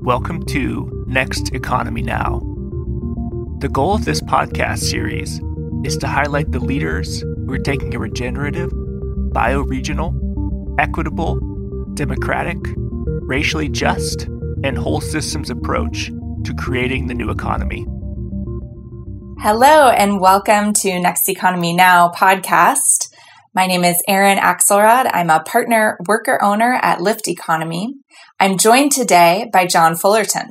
Welcome to Next Economy Now. The goal of this podcast series is to highlight the leaders who are taking a regenerative, bioregional, equitable, democratic, racially just, and whole systems approach to creating the new economy. Hello, and welcome to Next Economy Now podcast. My name is Erin Axelrod. I'm a partner worker owner at Lyft Economy. I'm joined today by John Fullerton.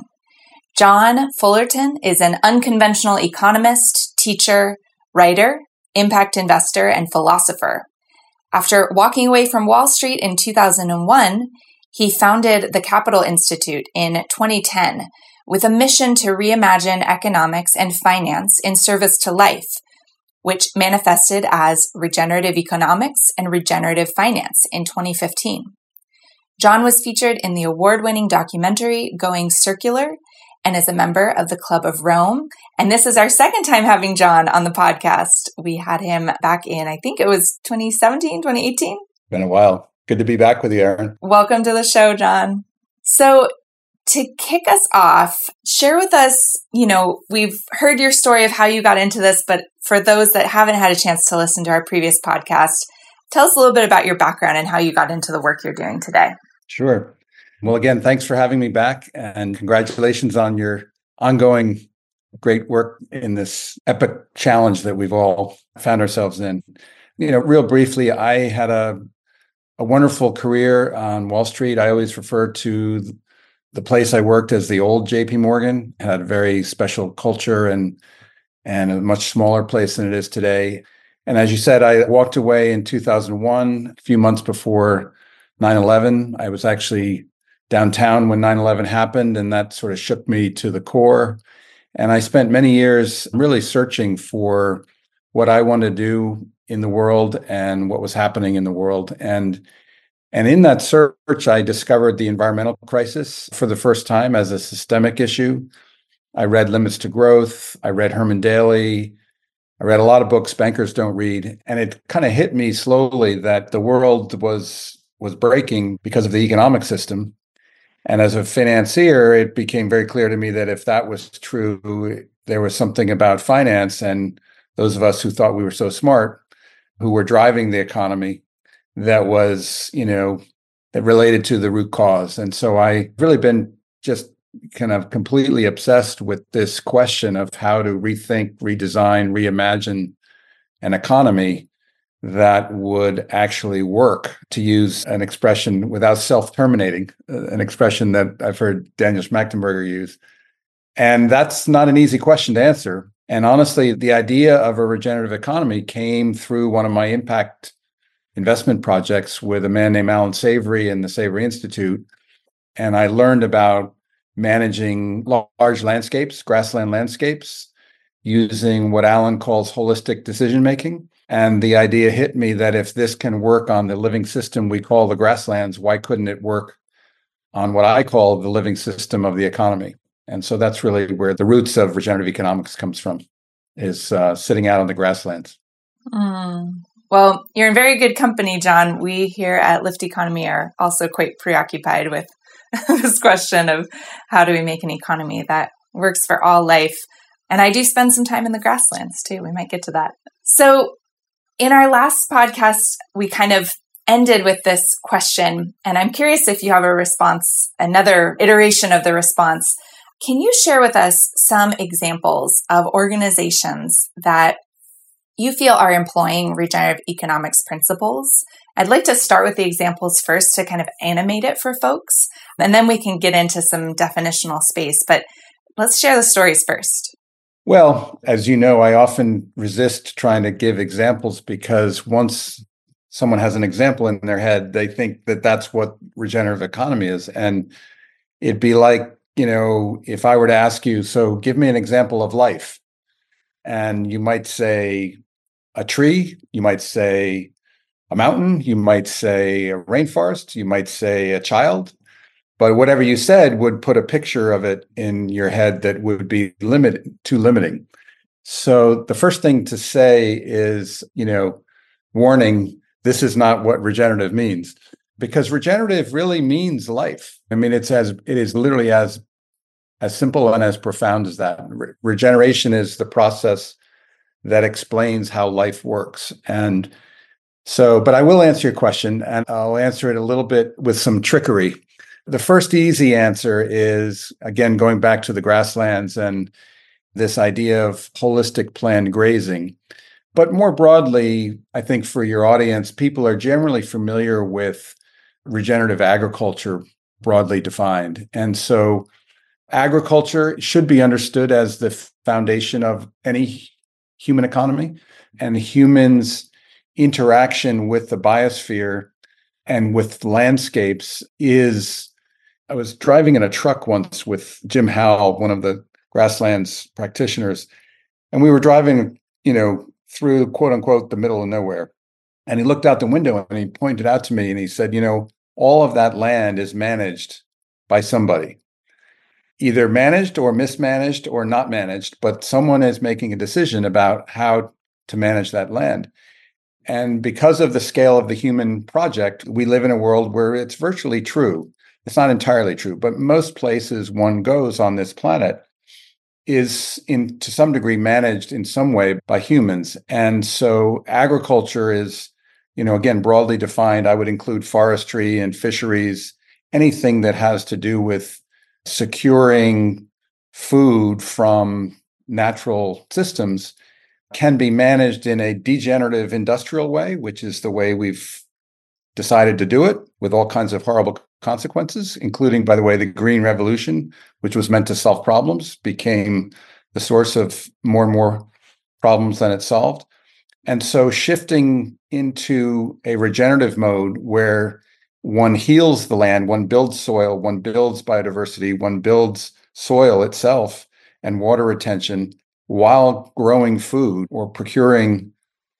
John Fullerton is an unconventional economist, teacher, writer, impact investor, and philosopher. After walking away from Wall Street in 2001, he founded the Capital Institute in 2010 with a mission to reimagine economics and finance in service to life, which manifested as regenerative economics and regenerative finance in 2015. John was featured in the award-winning documentary Going Circular and is a member of the Club of Rome. And this is our second time having John on the podcast. We had him back in, I think it was 2017, 2018. Been a while. Good to be back with you, Erin. Welcome to the show, John. So to kick us off, share with us, we've heard your story of how you got into this, but for those that haven't had a chance to listen to our previous podcast, tell us a little bit about your background and how you got into the work you're doing today. Sure. Well, again, thanks for having me back, and congratulations on your ongoing great work in this epic challenge that we've all found ourselves in. Real briefly, I had a wonderful career on Wall Street. I always refer to the place I worked as the old JP Morgan. It had a very special culture and a much smaller place than it is today. And as you said, I walked away in 2001, a few months before 9/11. I was actually downtown when 9/11 happened, and that sort of shook me to the core. And I spent many years really searching for what I wanted to do in the world and what was happening in the world. And in that search, I discovered the environmental crisis for the first time as a systemic issue. I read Limits to Growth. I read Herman Daly. I read a lot of books bankers don't read. And it kind of hit me slowly that the world was breaking because of the economic system. And as a financier, it became very clear to me that if that was true, there was something about finance and those of us who thought we were so smart, who were driving the economy, that was, that related to the root cause. And so I've really been just kind of completely obsessed with this question of how to rethink, redesign, reimagine an economy that would actually work, to use an expression without self-terminating, an expression that I've heard Daniel Schmachtenberger use. And that's not an easy question to answer. And honestly, the idea of a regenerative economy came through one of my impact investment projects with a man named Alan Savory in the Savory Institute. And I learned about managing large landscapes, grassland landscapes, using what Alan calls holistic decision-making. And the idea hit me that if this can work on the living system we call the grasslands, why couldn't it work on what I call the living system of the economy? And so that's really where the roots of regenerative economics comes from, is sitting out on the grasslands. Well, you're in very good company, John. We here at Lyft Economy are also quite preoccupied with this question of how do we make an economy that works for all life. And I do spend some time in the grasslands too. We might get to that. So in our last podcast, we kind of ended with this question, and I'm curious if you have a response, another iteration of the response. Can you share with us some examples of organizations that you feel are employing regenerative economics principles? I'd like to start with the examples first to kind of animate it for folks, and then we can get into some definitional space. But let's share the stories first. Well, as you know, I often resist trying to give examples because once someone has an example in their head, they think that that's what regenerative economy is. And it'd be like, if I were to ask you, so give me an example of life. And you might say a tree, you might say a mountain, you might say a rainforest, you might say a child. But whatever you said would put a picture of it in your head that would be too limiting. So the first thing to say is, warning, this is not what regenerative means. because regenerative really means life. I mean, it is literally as as simple and as profound as that. Regeneration is the process that explains how life works. And so, but I will answer your question, and I'll answer it a little bit with some trickery. The first easy answer is, again, going back to the grasslands and this idea of holistic planned grazing. But more broadly, I think for your audience, people are generally familiar with regenerative agriculture, broadly defined. And so agriculture should be understood as the foundation of any human economy, and humans' interaction with the biosphere and with landscapes is. I was driving in a truck once with Jim Howell, one of the grasslands practitioners, and we were driving, through quote unquote the middle of nowhere. And he looked out the window and he pointed out to me and he said, all of that land is managed by somebody, either managed or mismanaged or not managed, but someone is making a decision about how to manage that land. And because of the scale of the human project, we live in a world where it's virtually true. It's not entirely true, but most places one goes on this planet is to some degree managed in some way by humans. And so agriculture is, again, broadly defined. I would include forestry and fisheries, anything that has to do with securing food from natural systems can be managed in a degenerative industrial way, which is the way we've decided to do it, with all kinds of horrible consequences, including, by the way, the Green Revolution, which was meant to solve problems, became the source of more and more problems than it solved. And so shifting into a regenerative mode where one heals the land, one builds soil, one builds biodiversity, one builds soil itself and water retention while growing food or procuring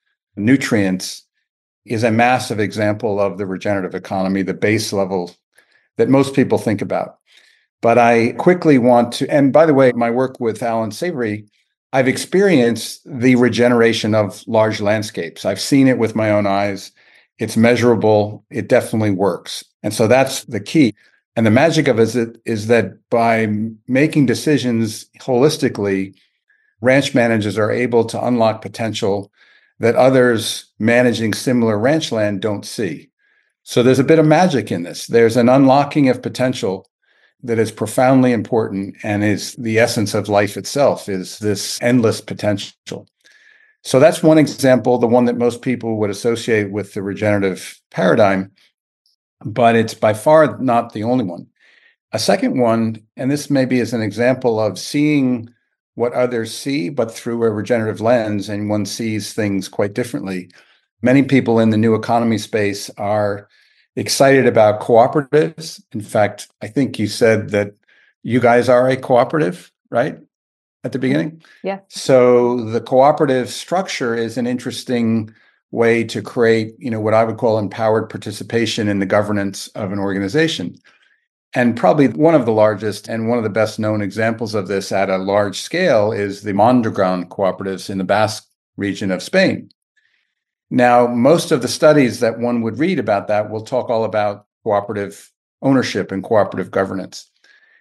nutrients is a massive example of the regenerative economy, the base level that most people think about. But I quickly want to, and by the way, my work with Alan Savory, I've experienced the regeneration of large landscapes. I've seen it with my own eyes. It's measurable. It definitely works. And so that's the key. And the magic of it is that by making decisions holistically, ranch managers are able to unlock potential that others managing similar ranch land don't see. So there's a bit of magic in this. There's an unlocking of potential that is profoundly important and is the essence of life itself, is this endless potential. So that's one example, the one that most people would associate with the regenerative paradigm, but it's by far not the only one. A second one, and this maybe is an example of seeing what others see, but through a regenerative lens, and one sees things quite differently. Many people in the new economy space are excited about cooperatives. In fact, I think you said that you guys are a cooperative, right? At the beginning? Yeah. So the cooperative structure is an interesting way to create, what I would call empowered participation in the governance of an organization. And probably one of the largest and one of the best known examples of this at a large scale is the Mondragon cooperatives in the Basque region of Spain. Now, most of the studies that one would read about that will talk all about cooperative ownership and cooperative governance.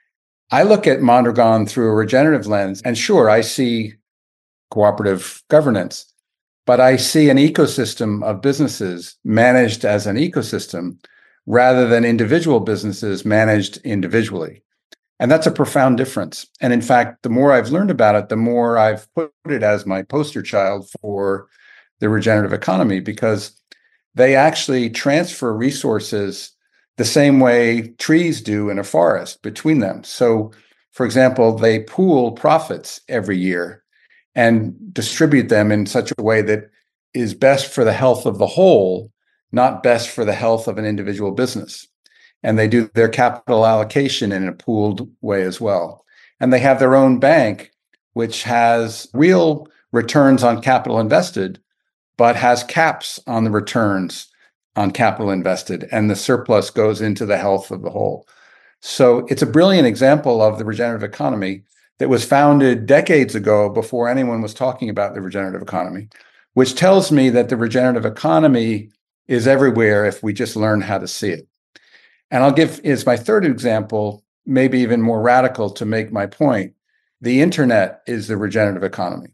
I look at Mondragon through a regenerative lens, and sure, I see cooperative governance, but I see an ecosystem of businesses managed as an ecosystem rather than individual businesses managed individually. And that's a profound difference. And in fact, the more I've learned about it, the more I've put it as my poster child for the regenerative economy, because they actually transfer resources the same way trees do in a forest between them. So, for example, they pool profits every year and distribute them in such a way that is best for the health of the whole, not best for the health of an individual business. And they do their capital allocation in a pooled way as well. And they have their own bank, which has real returns on capital invested, but has caps on the returns on capital invested, and the surplus goes into the health of the whole. So it's a brilliant example of the regenerative economy that was founded decades ago before anyone was talking about the regenerative economy, which tells me that the regenerative economy is everywhere if we just learn how to see it. And I'll give, as my third example, maybe even more radical to make my point, the internet is the regenerative economy.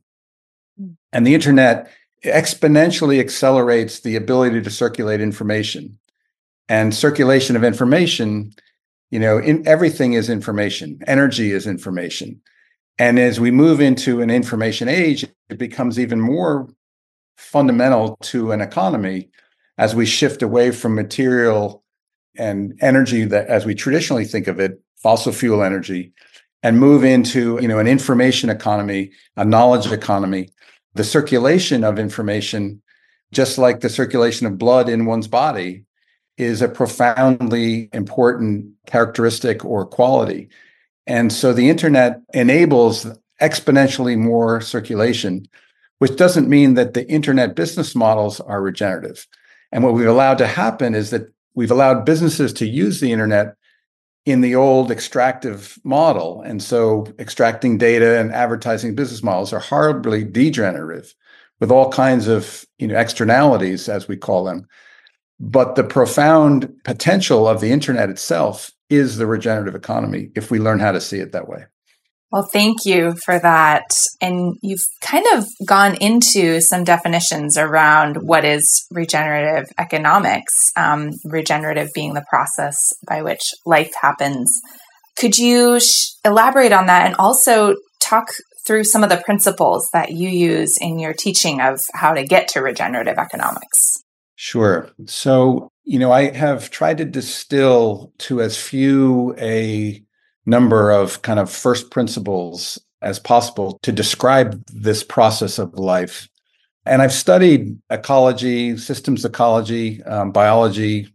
And the internet exponentially accelerates the ability to circulate information. And circulation of information, in everything is information. Energy is information. And as we move into an information age, it becomes even more fundamental to an economy as we shift away from material and energy that, as we traditionally think of it, fossil fuel energy, and move into, an information economy, a knowledge economy. The circulation of information, just like the circulation of blood in one's body, is a profoundly important characteristic or quality. And so the internet enables exponentially more circulation, which doesn't mean that the internet business models are regenerative. And what we've allowed to happen is that we've allowed businesses to use the internet in the old extractive model. And so extracting data and advertising business models are horribly degenerative with all kinds of externalities, as we call them. But the profound potential of the internet itself is the regenerative economy if we learn how to see it that way. Well, thank you for that. And you've kind of gone into some definitions around what is regenerative economics, regenerative being the process by which life happens. Could you elaborate on that and also talk through some of the principles that you use in your teaching of how to get to regenerative economics? Sure. So, I have tried to distill to as few a number of kind of first principles as possible to describe this process of life. And I've studied ecology, systems ecology, biology,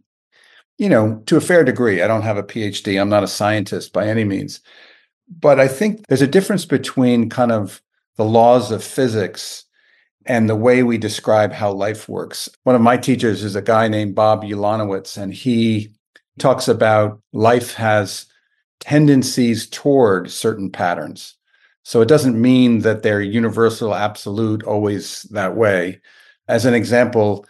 to a fair degree. I don't have a PhD. I'm not a scientist by any means. But I think there's a difference between kind of the laws of physics and the way we describe how life works. One of my teachers is a guy named Bob Ulanowitz, and he talks about life has tendencies toward certain patterns. So it doesn't mean that they're universal, absolute, always that way. As an example,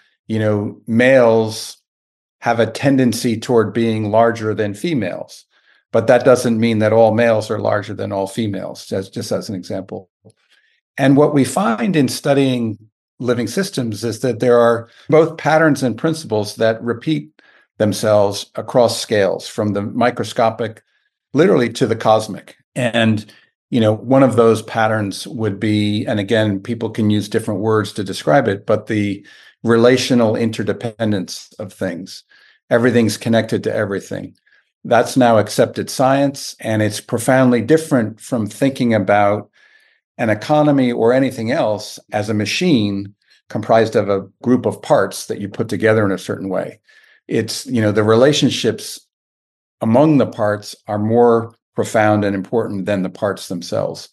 males have a tendency toward being larger than females, but that doesn't mean that all males are larger than all females, just as an example. And what we find in studying living systems is that there are both patterns and principles that repeat themselves across scales, from the microscopic literally to the cosmic. And, one of those patterns would be, and again, people can use different words to describe it, but the relational interdependence of things. Everything's connected to everything. That's now accepted science, and it's profoundly different from thinking about an economy or anything else as a machine comprised of a group of parts that you put together in a certain way. It's, the relationships among the parts are more profound and important than the parts themselves.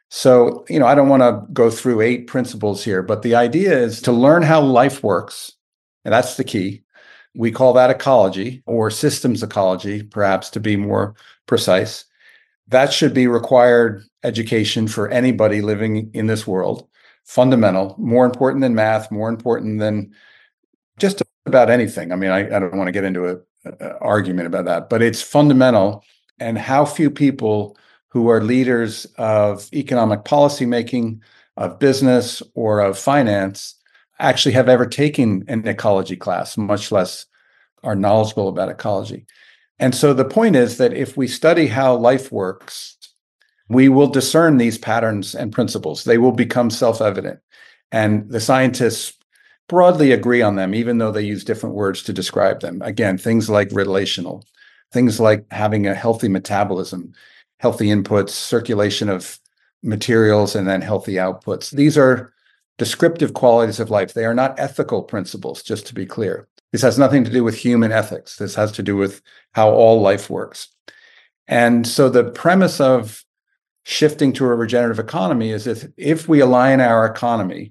So, I don't want to go through 8 principles here, but the idea is to learn how life works, and that's the key. We call that ecology, or systems ecology, perhaps to be more precise. That should be required education for anybody living in this world. Fundamental, more important than math, more important than just about anything. I mean, I don't want to get into an argument about that, but it's fundamental. And how few people who are leaders of economic policy making, of business, or of finance actually have ever taken an ecology class, much less are knowledgeable about ecology. And so the point is that if we study how life works, we will discern these patterns and principles. They will become self-evident. And the scientists broadly agree on them, even though they use different words to describe them. Again, things like relational, things like having a healthy metabolism, healthy inputs, circulation of materials, and then healthy outputs. These are descriptive qualities of life. They are not ethical principles, just to be clear. This has nothing to do with human ethics. This has to do with how all life works. And so the premise of shifting to a regenerative economy is if we align our economy,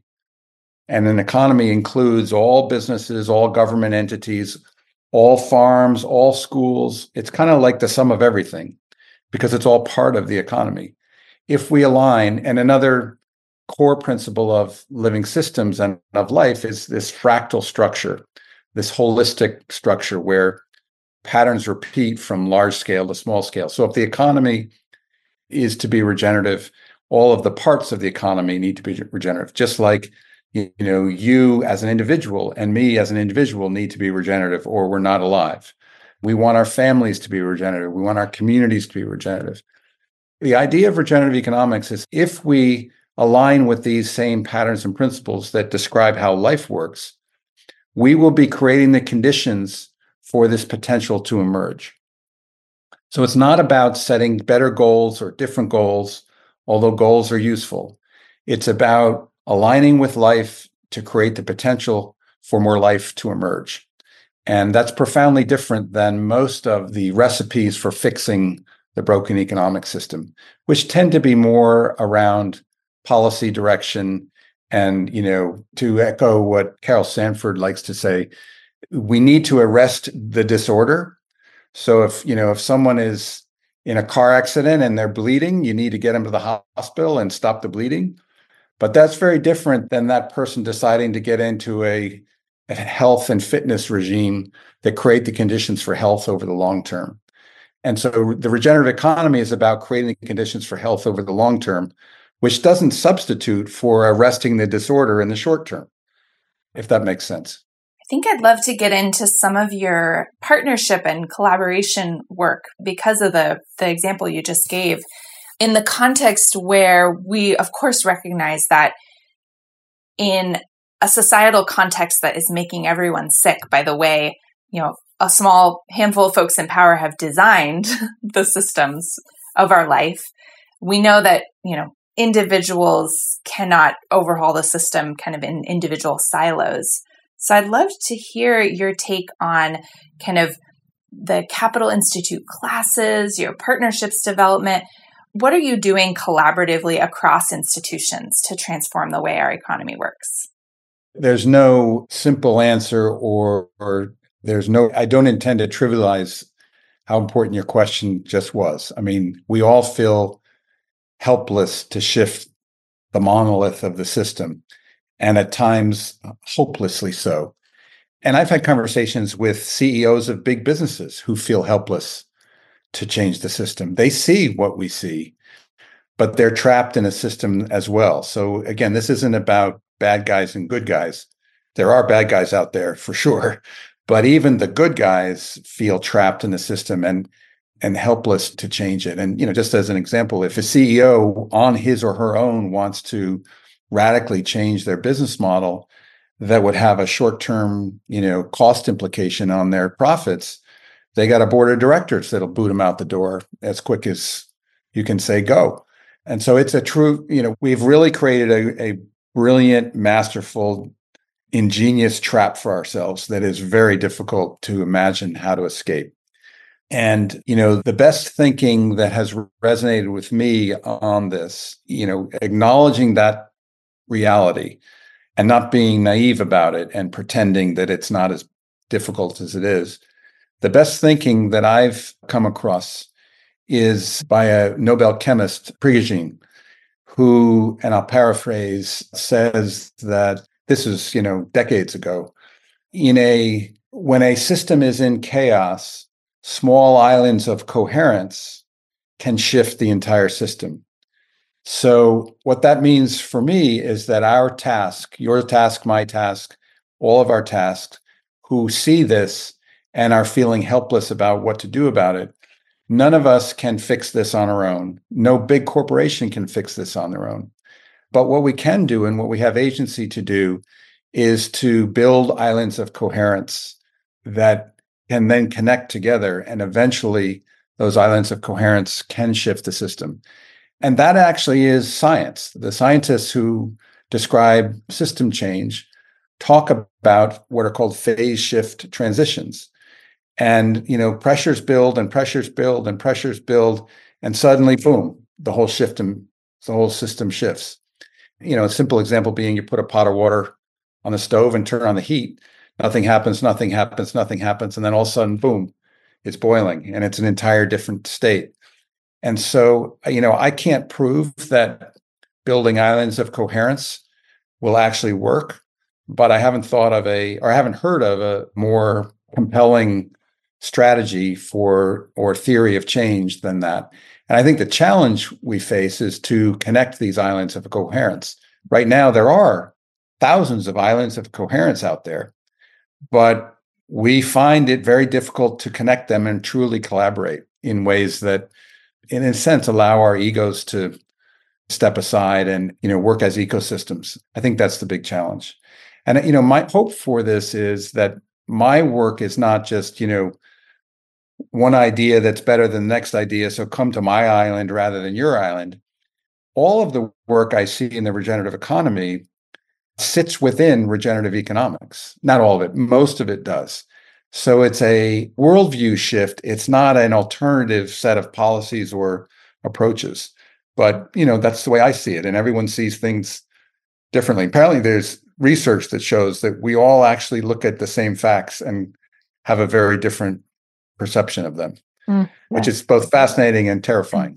and an economy includes all businesses, all government entities, all farms, all schools, it's kind of like the sum of everything because it's all part of the economy. If we align, and another core principle of living systems and of life is this fractal structure, this holistic structure where patterns repeat from large scale to small scale. So if the economy is to be regenerative, all of the parts of the economy need to be regenerative, just like you as an individual and me as an individual need to be regenerative, or we're not alive. We want our families to be regenerative. We want our communities to be regenerative. The idea of regenerative economics is if we align with these same patterns and principles that describe how life works, we will be creating the conditions for this potential to emerge. So it's not about setting better goals or different goals, although goals are useful. It's about aligning with life to create the potential for more life to emerge. And that's profoundly different than most of the recipes for fixing the broken economic system, which tend to be more around policy direction. And, to echo what Carol Sanford likes to say, we need to arrest the disorder. So if someone is in a car accident and they're bleeding, you need to get them to the hospital and stop the bleeding. But that's very different than that person deciding to get into a health and fitness regime that create the conditions for health over the long term. And so the regenerative economy is about creating the conditions for health over the long term, which doesn't substitute for arresting the disorder in the short term, if that makes sense. I think I'd love to get into some of your partnership and collaboration work because of the example you just gave, in the context where we, of course, recognize that in a societal context that is making everyone sick by the way, a small handful of folks in power have designed the systems of our life. We know that, individuals cannot overhaul the system kind of in individual silos. So I'd love to hear your take on kind of the Capital Institute classes, your partnerships development. What are you doing collaboratively across institutions to transform the way our economy works? There's no simple answer or I don't intend to trivialize how important your question just was. I mean, we all feel helpless to shift the monolith of the system, and at times hopelessly so. And I've had conversations with CEOs of big businesses who feel helpless to change the system. They see what we see, but they're trapped in a system as well. So again, this isn't about bad guys and good guys. There are bad guys out there for sure, but even the good guys feel trapped in the system and helpless to change it. And, just as an example, if a CEO on his or her own wants to radically change their business model that would have a short-term, cost implication on their profits, they got a board of directors that'll boot them out the door as quick as you can say go. And so it's a true, we've really created a brilliant, masterful, ingenious trap for ourselves that is very difficult to imagine how to escape. And, the best thinking that has resonated with me on this, acknowledging that reality and not being naive about it and pretending that it's not as difficult as it is. The best thinking that I've come across is by a Nobel chemist, Prigogine, who, and I'll paraphrase, says that this is, decades ago, when a system is in chaos, small islands of coherence can shift the entire system. So what that means for me is that our task, your task, my task, all of our tasks, who see this and are feeling helpless about what to do about it, none of us can fix this on our own. No big corporation can fix this on their own. But what we can do and what we have agency to do is to build islands of coherence that can then connect together, and eventually those islands of coherence can shift the system. And that actually is science. The scientists who describe system change talk about what are called phase shift transitions. And, pressures build and pressures build and pressures build, and suddenly, boom, the whole system shifts. A simple example being you put a pot of water on the stove and turn on the heat. Nothing happens, nothing happens, nothing happens. And then all of a sudden, boom, it's boiling and it's an entire different state. And so, I can't prove that building islands of coherence will actually work, but I haven't heard of a more compelling strategy for or theory of change than that. And I think the challenge we face is to connect these islands of coherence. Right now, there are thousands of islands of coherence out there, but we find it very difficult to connect them and truly collaborate in ways that, in a sense, allow our egos to step aside and, work as ecosystems. I think that's the big challenge. And, my hope for this is that my work is not just, one idea that's better than the next idea, so come to my island rather than your island. All of the work I see in the regenerative economy sits within regenerative economics. Not all of it, most of it does. So it's a worldview shift. It's not an alternative set of policies or approaches. But, that's the way I see it. And everyone sees things differently. Apparently, there's research that shows that we all actually look at the same facts and have a very different perception of them, which is both fascinating and terrifying.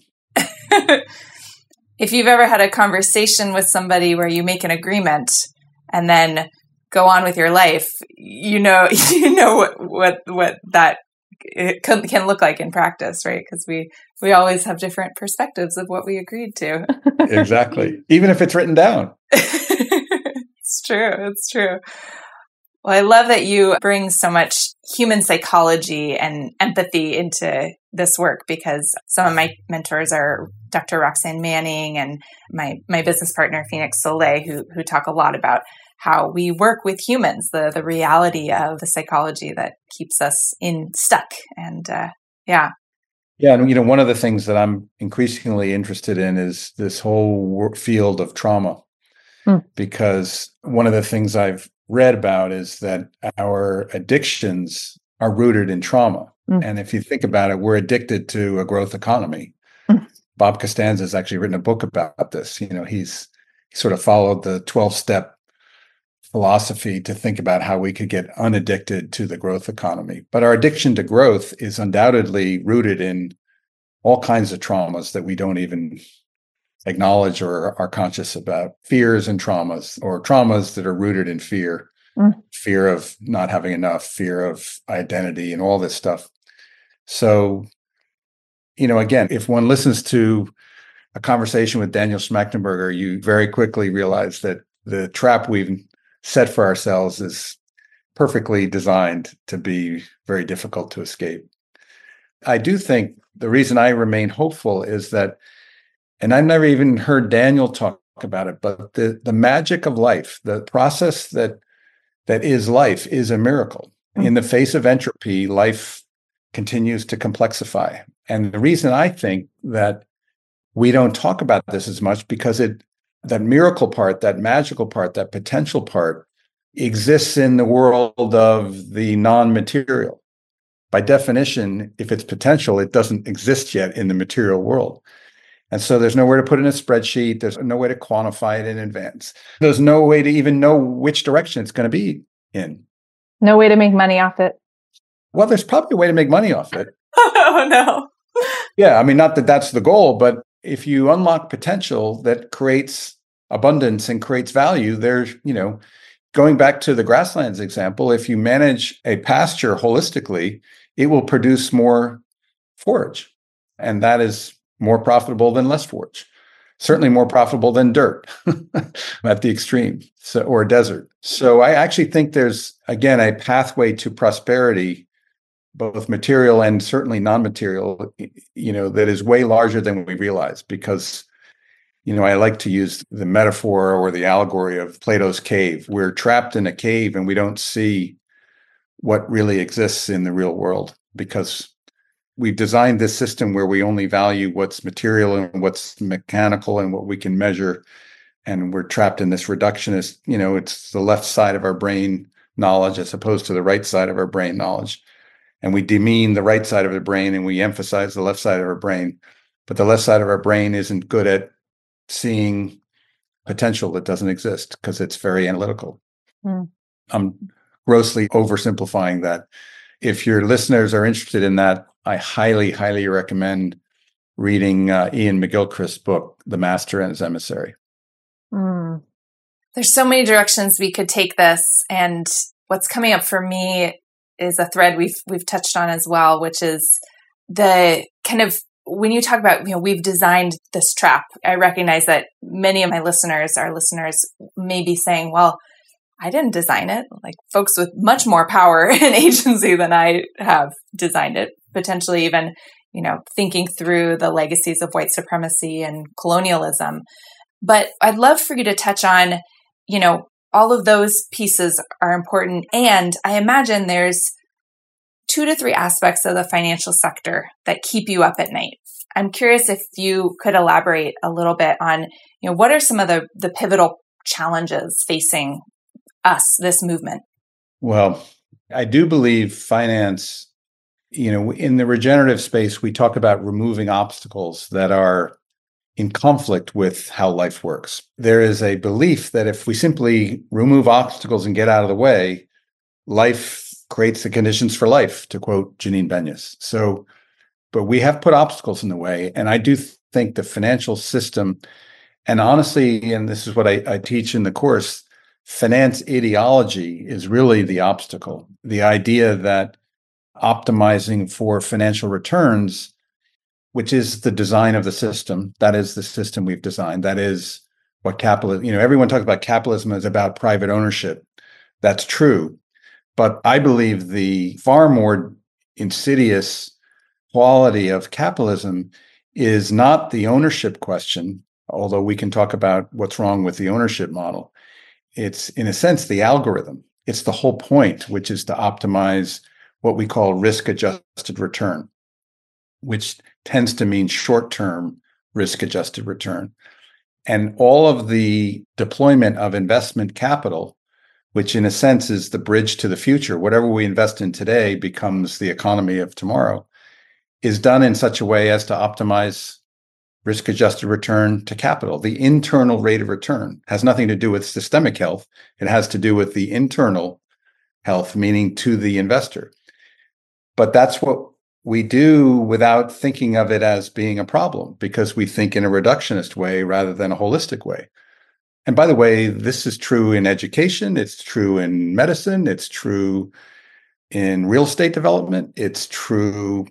If you've ever had a conversation with somebody where you make an agreement and then go on with your life, you know what that it can look like in practice, right? Because we always have different perspectives of what we agreed to. Exactly. Even if it's written down. It's true. Well, I love that you bring so much human psychology and empathy into this work, because some of my mentors are Dr. Roxanne Manning and my business partner, Phoenix Soleil, who talk a lot about how we work with humans, the reality of the psychology that keeps us stuck. And Yeah, and one of the things that I'm increasingly interested in is this whole field of trauma, because one of the things I've read about is that our addictions are rooted in trauma. And if you think about it, we're addicted to a growth economy. Bob Costanza has actually written a book about this. He's sort of followed the 12-step philosophy to think about how we could get unaddicted to the growth economy. But our addiction to growth is undoubtedly rooted in all kinds of traumas that we don't even acknowledge or are conscious about. Fears and traumas, or traumas that are rooted in fear, fear of not having enough, fear of identity, and all this stuff. So, again, if one listens to a conversation with Daniel Schmachtenberger, you very quickly realize that the trap we've set for ourselves is perfectly designed to be very difficult to escape. I do think the reason I remain hopeful is that, and I've never even heard Daniel talk about it, but the magic of life, the process that is life, is a miracle. In the face of entropy, life continues to complexify. And the reason I think that we don't talk about this as much, because that miracle part, that magical part, that potential part exists in the world of the non-material. By definition, if it's potential, it doesn't exist yet in the material world. And so there's nowhere to put in a spreadsheet. There's no way to quantify it in advance. There's no way to even know which direction it's going to be in. No way to make money off it. Well, there's probably a way to make money off it. Oh, no. Yeah, I mean, not that that's the goal, but if you unlock potential that creates abundance and creates value, there's, going back to the grasslands example, if you manage a pasture holistically, it will produce more forage. And that is more profitable than less forage. Certainly more profitable than dirt at the extreme, or desert. So I actually think there's, again, a pathway to prosperity, both material and certainly non-material, that is way larger than we realize. Because, I like to use the metaphor or the allegory of Plato's cave. We're trapped in a cave and we don't see what really exists in the real world, because we've designed this system where we only value what's material and what's mechanical and what we can measure. And we're trapped in this reductionist, it's the left side of our brain knowledge as opposed to the right side of our brain knowledge. And we demean the right side of the brain and we emphasize the left side of our brain. But the left side of our brain isn't good at seeing potential that doesn't exist because it's very analytical. I'm grossly oversimplifying that. If your listeners are interested in that, I highly, highly recommend reading Ian McGilchrist's book, The Master and His Emissary. There's so many directions we could take this. And what's coming up for me is a thread we've touched on as well, which is the kind of, when you talk about, we've designed this trap, I recognize that many of our listeners may be saying, well, I didn't design it. Like folks with much more power and agency than I have designed it, potentially even, thinking through the legacies of white supremacy and colonialism. But I'd love for you to touch on, all of those pieces are important. And I imagine there's 2 to 3 aspects of the financial sector that keep you up at night. I'm curious if you could elaborate a little bit on, what are some of the pivotal challenges facing us, this movement? Well, I do believe finance, in the regenerative space, we talk about removing obstacles that are in conflict with how life works. There is a belief that if we simply remove obstacles and get out of the way, life creates the conditions for life, to quote Janine Benyus. But we have put obstacles in the way. And I do think the financial system, and honestly, and this is what I teach in the course, finance ideology is really the obstacle. The idea that optimizing for financial returns, which is the design of the system, that is the system we've designed. That is what capitalism, everyone talks about capitalism as about private ownership. That's true. But I believe the far more insidious quality of capitalism is not the ownership question, although we can talk about what's wrong with the ownership model. It's, in a sense, the algorithm. It's the whole point, which is to optimize what we call risk-adjusted return, which tends to mean short-term risk-adjusted return. And all of the deployment of investment capital, which in a sense is the bridge to the future, whatever we invest in today becomes the economy of tomorrow, is done in such a way as to optimize risk-adjusted return to capital. The internal rate of return has nothing to do with systemic health. It has to do with the internal health, meaning to the investor. But that's what we do without thinking of it as being a problem, because we think in a reductionist way rather than a holistic way. And by the way, this is true in education. It's true in medicine. It's true in real estate development. It's true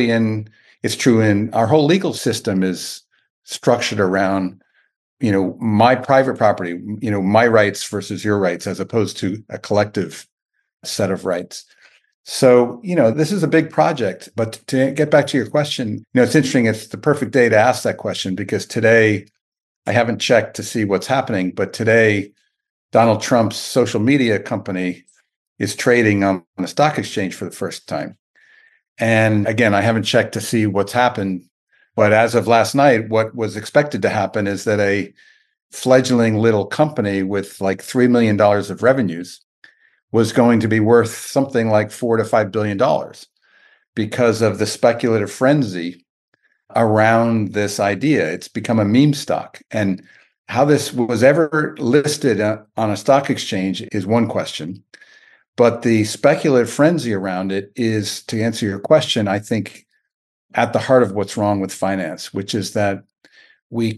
in our whole legal system is structured around, my private property, my rights versus your rights, as opposed to a collective set of rights. So, this is a big project. But to get back to your question, it's interesting. It's the perfect day to ask that question, because today, I haven't checked to see what's happening, but today, Donald Trump's social media company is trading on the stock exchange for the first time. And again, I haven't checked to see what's happened, but as of last night, what was expected to happen is that a fledgling little company with like $3 million of revenues was going to be worth something like $4 to $5 billion because of the speculative frenzy around this idea. It's become a meme stock. And how this was ever listed on a stock exchange is one question. But the speculative frenzy around it is, to answer your question, I think at the heart of what's wrong with finance, which is that we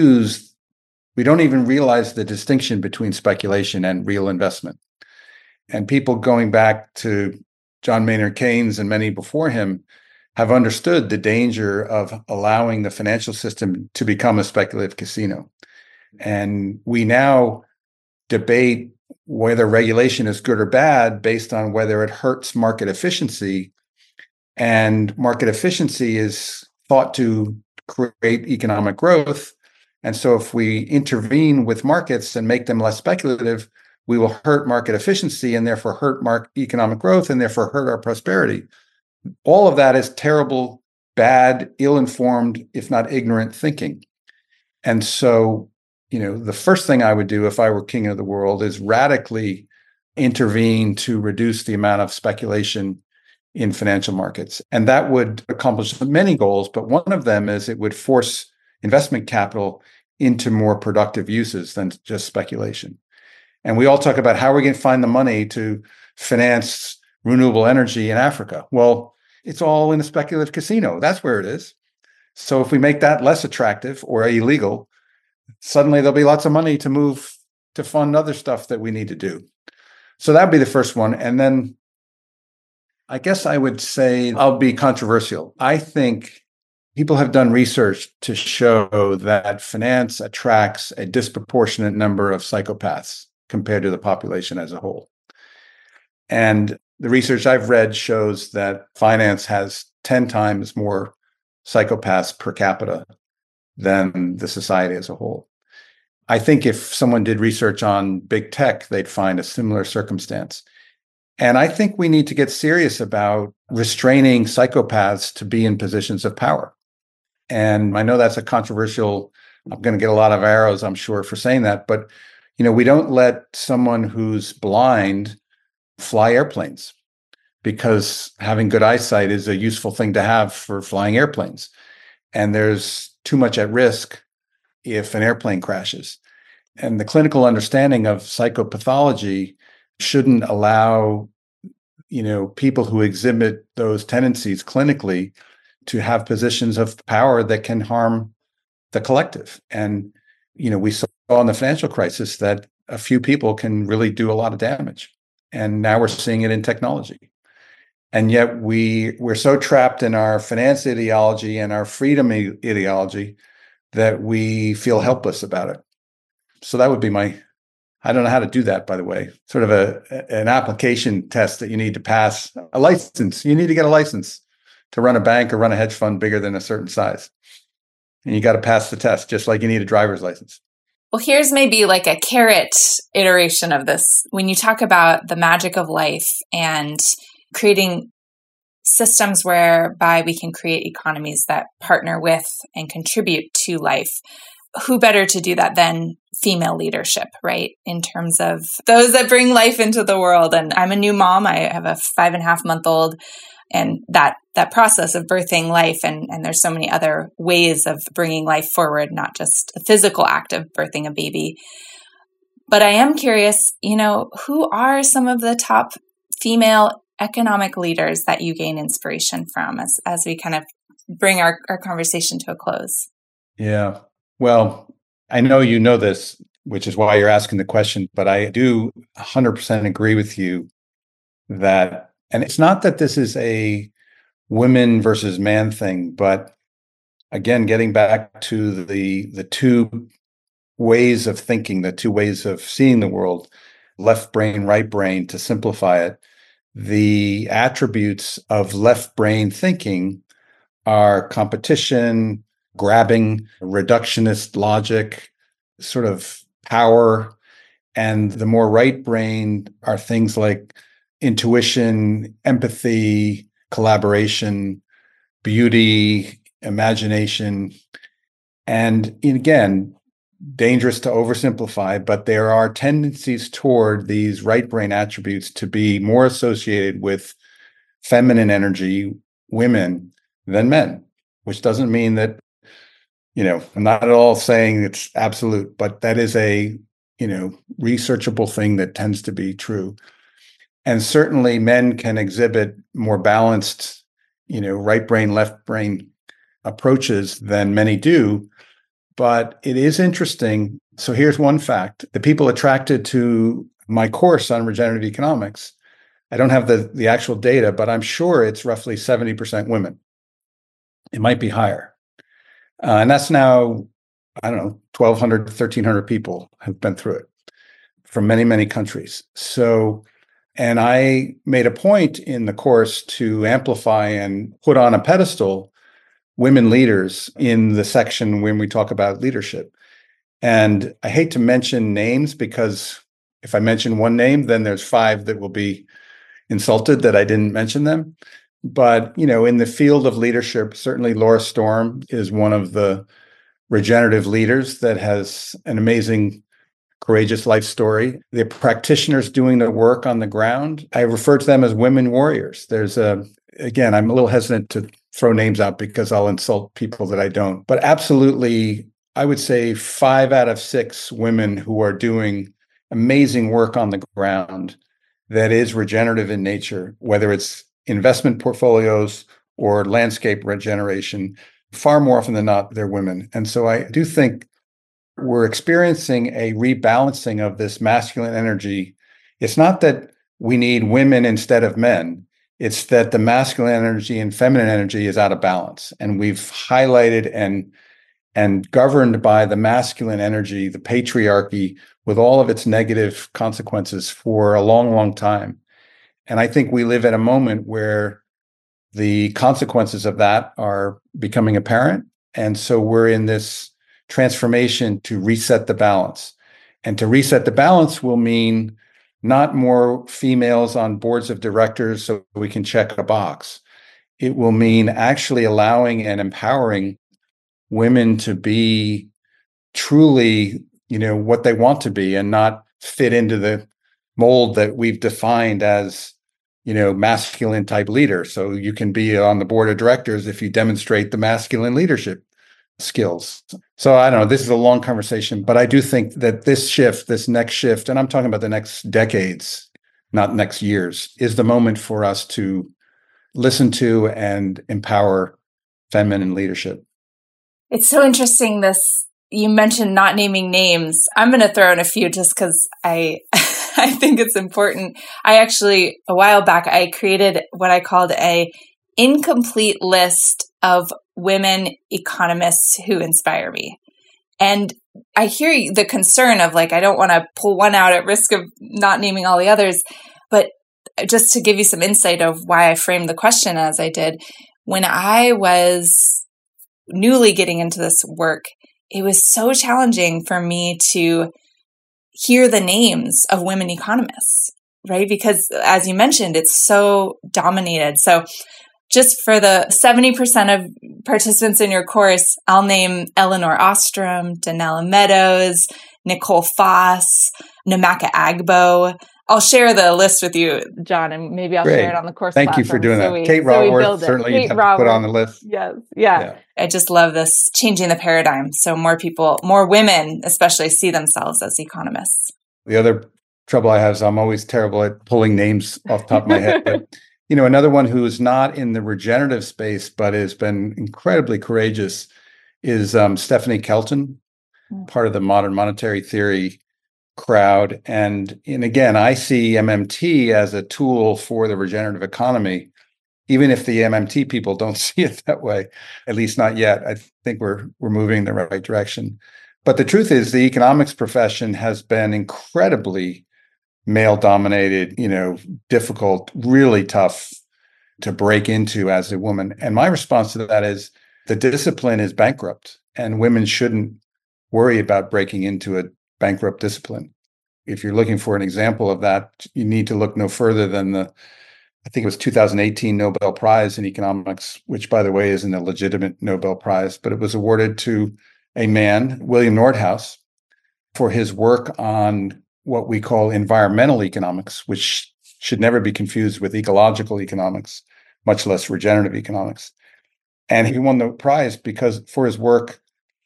don't even realize the distinction between speculation and real investment. And people going back to John Maynard Keynes and many before him have understood the danger of allowing the financial system to become a speculative casino. And we now debate whether regulation is good or bad based on whether it hurts market efficiency. And market efficiency is thought to create economic growth. And so if we intervene with markets and make them less speculative, we will hurt market efficiency and therefore hurt economic growth and therefore hurt our prosperity. All of that is terrible, bad, ill-informed, if not ignorant thinking. And so, the first thing I would do if I were king of the world is radically intervene to reduce the amount of speculation in financial markets. And that would accomplish many goals, but one of them is it would force investment capital into more productive uses than just speculation. And we all talk about how we're going to find the money to finance renewable energy in Africa. Well, it's all in a speculative casino. That's where it is. So if we make that less attractive or illegal, suddenly there'll be lots of money to move to fund other stuff that we need to do. So that'd be the first one. And then I guess I would say I'll be controversial. I think people have done research to show that finance attracts a disproportionate number of psychopaths compared to the population as a whole. And the research I've read shows that finance has 10 times more psychopaths per capita than the society as a whole. I think if someone did research on big tech, they'd find a similar circumstance. And I think we need to get serious about restraining psychopaths to be in positions of power. And I know that's a controversial, I'm going to get a lot of arrows, I'm sure, for saying that. But, we don't let someone who's blind fly airplanes because having good eyesight is a useful thing to have for flying airplanes. And there's too much at risk if an airplane crashes. And the clinical understanding of psychopathology shouldn't allow, people who exhibit those tendencies clinically to have positions of power that can harm the collective. And, we saw in the financial crisis that a few people can really do a lot of damage. And now we're seeing it in technology. And yet we're so trapped in our finance ideology and our freedom ideology that we feel helpless about it. So that would be I don't know how to do that, by the way, sort of an application test that you need to pass, a license. You need to get a license to run a bank or run a hedge fund bigger than a certain size. And you got to pass the test, just like you need a driver's license. Well, here's maybe like a carrot iteration of this. When you talk about the magic of life and creating systems whereby we can create economies that partner with and contribute to life, who better to do that than female leadership, right? In terms of those that bring life into the world. And I'm a new mom. I have a 5.5-month-old. And that process of birthing life, and there's so many other ways of bringing life forward, not just a physical act of birthing a baby. But I am curious, who are some of the top female economic leaders that you gain inspiration from as we kind of bring our conversation to a close? Yeah. Well, I know you know this, which is why you're asking the question, but I do 100% agree with you that, and it's not that this is a women versus man thing, but again, getting back to the two ways of thinking, the two ways of seeing the world, left brain, right brain, to simplify it, the attributes of left brain thinking are competition, grabbing, reductionist logic, sort of power. And the more right brain are things like intuition, empathy, collaboration, beauty, imagination. And again, dangerous to oversimplify, but there are tendencies toward these right brain attributes to be more associated with feminine energy, women, than men, which doesn't mean that, I'm not at all saying it's absolute, but that is a, researchable thing that tends to be true. And certainly men can exhibit more balanced, right brain, left brain approaches than many do. But it is interesting. So here's one fact. The people attracted to my course on regenerative economics, I don't have the actual data, but I'm sure it's roughly 70% women. It might be higher. And that's now, 1,200, 1,300 people have been through it from many, many countries. So, and I made a point in the course to amplify and put on a pedestal women leaders in the section when we talk about leadership. And I hate to mention names because if I mention one name, then there's 5 that will be insulted that I didn't mention them. But, in the field of leadership, certainly Laura Storm is one of the regenerative leaders that has an amazing, courageous life story. The practitioners doing the work on the ground, I refer to them as women warriors. Again, I'm a little hesitant to throw names out because I'll insult people that I don't. But absolutely, I would say 5 out of 6 women who are doing amazing work on the ground that is regenerative in nature, whether it's investment portfolios or landscape regeneration, far more often than not, they're women. And so I do think we're experiencing a rebalancing of this masculine energy. It's not that we need women instead of men. It's that the masculine energy and feminine energy is out of balance. And we've highlighted and governed by the masculine energy, the patriarchy, with all of its negative consequences for a long, long time. And I think we live at a moment where the consequences of that are becoming apparent. And so we're in this transformation to reset the balance. And to reset the balance will mean not more females on boards of directors so we can check a box. It will mean actually allowing and empowering women to be truly, what they want to be and not fit into the mold that we've defined as, masculine type leader. So you can be on the board of directors if you demonstrate the masculine leadership skills. So I don't know, this is a long conversation, but I do think that this next shift, and I'm talking about the next decades, not next years, is the moment for us to listen to and empower feminine leadership. It's so interesting, you mentioned not naming names. I'm going to throw in a few just because I think it's important. I actually, a while back, I created what I called a incomplete list of women economists who inspire me. And I hear the concern of I don't want to pull one out at risk of not naming all the others. But just to give you some insight of why I framed the question as I did, when I was newly getting into this work, it was so challenging for me to hear the names of women economists, right? Because as you mentioned, it's so dominated. So just for the 70% of participants in your course, I'll name Eleanor Ostrom, Donella Meadows, Nicole Foss, Namaka Agbo. I'll share the list with you, John, and maybe I'll Great. share it on the course. Thank you for doing that. Kate Raworth, certainly you have to put on the list. Yes. Yeah. I just love this changing the paradigm. So more women especially see themselves as economists. The other trouble I have is I'm always terrible at pulling names off the top of my head. But, another one who is not in the regenerative space, but has been incredibly courageous is Stephanie Kelton, part of the modern monetary theory crowd. And again, I see MMT as a tool for the regenerative economy, even if the MMT people don't see it that way, at least not yet. I think we're moving in the right direction. But the truth is the economics profession has been incredibly male-dominated, difficult, really tough to break into as a woman. And my response to that is the discipline is bankrupt and women shouldn't worry about breaking into a bankrupt discipline. If you're looking for an example of that, you need to look no further than I think it was 2018 Nobel Prize in Economics, which, by the way, isn't a legitimate Nobel Prize, but it was awarded to a man, William Nordhaus, for his work on what we call environmental economics, which should never be confused with ecological economics, much less regenerative economics. And he won the prize for his work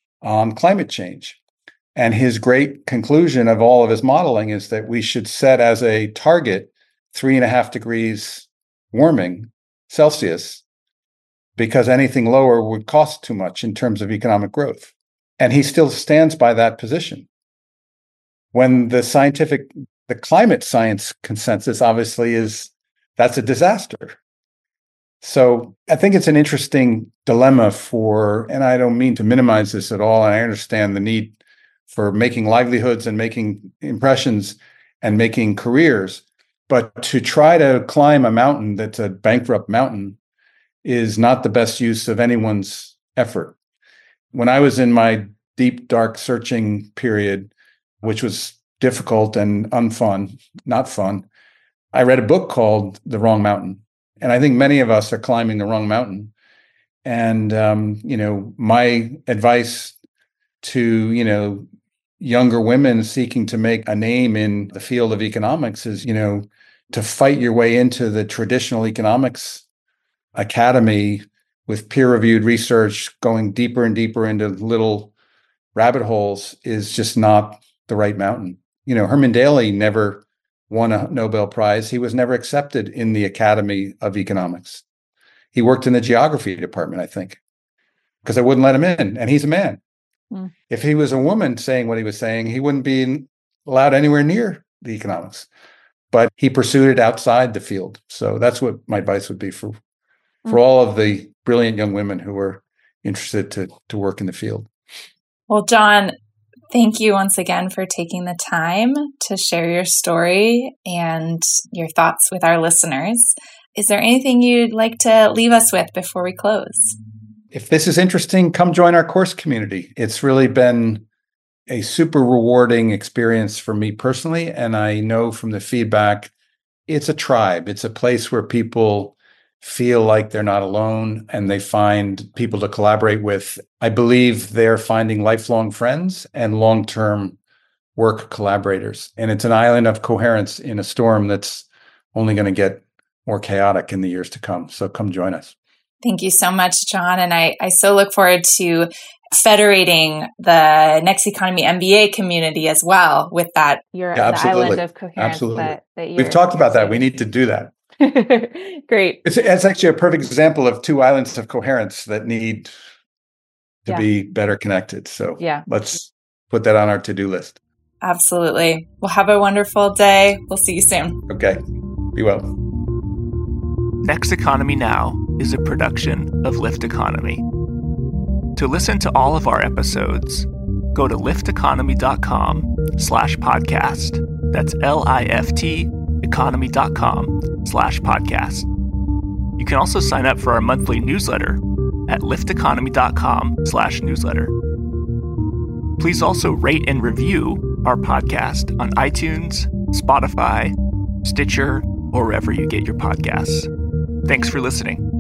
on climate change. And his great conclusion of all of his modeling is that we should set as a target 3.5 degrees warming Celsius, because anything lower would cost too much in terms of economic growth. And he still stands by that position. When the climate science consensus obviously that's a disaster. So I think it's an interesting dilemma and I don't mean to minimize this at all. And I understand the need for making livelihoods and making impressions and making careers. But to try to climb a mountain that's a bankrupt mountain is not the best use of anyone's effort. When I was in my deep, dark searching period, which was difficult and not fun, I read a book called The Wrong Mountain. And I think many of us are climbing the wrong mountain. And, my advice to, younger women seeking to make a name in the field of economics is, to fight your way into the traditional economics academy with peer-reviewed research, going deeper and deeper into little rabbit holes is just not the right mountain. Herman Daly never won a Nobel Prize. He was never accepted in the Academy of Economics. He worked in the geography department, I think, because they wouldn't let him in, and he's a man. If he was a woman saying what he was saying, he wouldn't be allowed anywhere near the economics. but he pursued it outside the field. So that's what my advice would be for all of the brilliant young women who are interested to work in the field. Well, John, thank you once again for taking the time to share your story and your thoughts with our listeners. Is there anything you'd like to leave us with before we close? If this is interesting, come join our course community. It's really been a super rewarding experience for me personally. And I know from the feedback, it's a tribe. It's a place where people feel like they're not alone and they find people to collaborate with. I believe they're finding lifelong friends and long-term work collaborators. And it's an island of coherence in a storm that's only going to get more chaotic in the years to come. So come join us. Thank you so much, John. And I so look forward to federating the Next Economy MBA community as well with that. The island of coherence. Absolutely. That We've talked about that. We need to do that. Great. It's actually a perfect example of two islands of coherence that need to be better connected. So let's put that on our to-do list. Absolutely. Well, have a wonderful day. We'll see you soon. Okay. Be well. Next Economy Now is a production of Lyft Economy. To listen to all of our episodes, go to lyfteconomy.com/podcast. That's LIFT economy.com/podcast. You can also sign up for our monthly newsletter at lyfteconomy.com/newsletter. Please also rate and review our podcast on iTunes, Spotify, Stitcher, or wherever you get your podcasts. Thanks for listening.